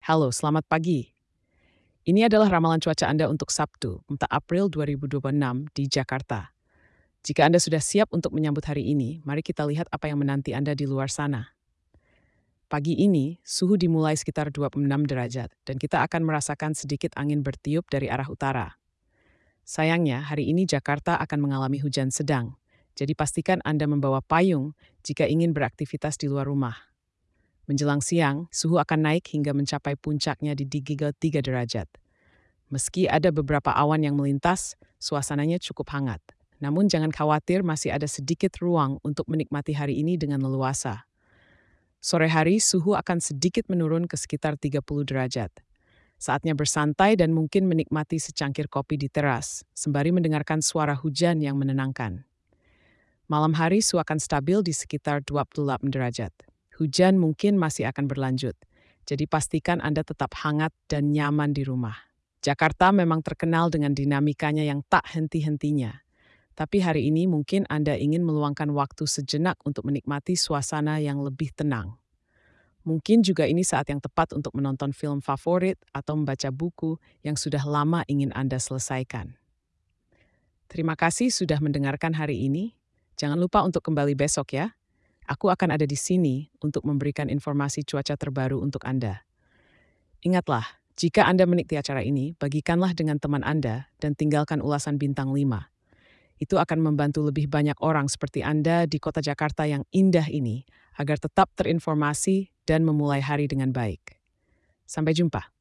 Halo, selamat pagi. Ini adalah ramalan cuaca Anda untuk Sabtu, 4 April 2026 di Jakarta. Jika Anda sudah siap untuk menyambut hari ini, mari kita lihat apa yang menanti Anda di luar sana. Pagi ini, suhu dimulai sekitar 26 derajat, dan kita akan merasakan sedikit angin bertiup dari arah utara. Sayangnya, hari ini Jakarta akan mengalami hujan sedang, jadi pastikan Anda membawa payung jika ingin beraktivitas di luar rumah. Menjelang siang, suhu akan naik hingga mencapai puncaknya di 33 derajat. Meski ada beberapa awan yang melintas, suasananya cukup hangat. Namun jangan khawatir, masih ada sedikit ruang untuk menikmati hari ini dengan leluasa. Sore hari suhu akan sedikit menurun ke sekitar 30 derajat. Saatnya bersantai dan mungkin menikmati secangkir kopi di teras, sembari mendengarkan suara hujan yang menenangkan. Malam hari suhu akan stabil di sekitar 28 derajat. Hujan mungkin masih akan berlanjut, jadi pastikan Anda tetap hangat dan nyaman di rumah. Jakarta memang terkenal dengan dinamikanya yang tak henti-hentinya. Tapi hari ini mungkin Anda ingin meluangkan waktu sejenak untuk menikmati suasana yang lebih tenang. Mungkin juga ini saat yang tepat untuk menonton film favorit atau membaca buku yang sudah lama ingin Anda selesaikan. Terima kasih sudah mendengarkan hari ini. Jangan lupa untuk kembali besok ya. Aku akan ada di sini untuk memberikan informasi cuaca terbaru untuk Anda. Ingatlah, jika Anda menikmati acara ini, bagikanlah dengan teman Anda dan tinggalkan ulasan bintang 5. Itu akan membantu lebih banyak orang seperti Anda di kota Jakarta yang indah ini agar tetap terinformasi dan memulai hari dengan baik. Sampai jumpa.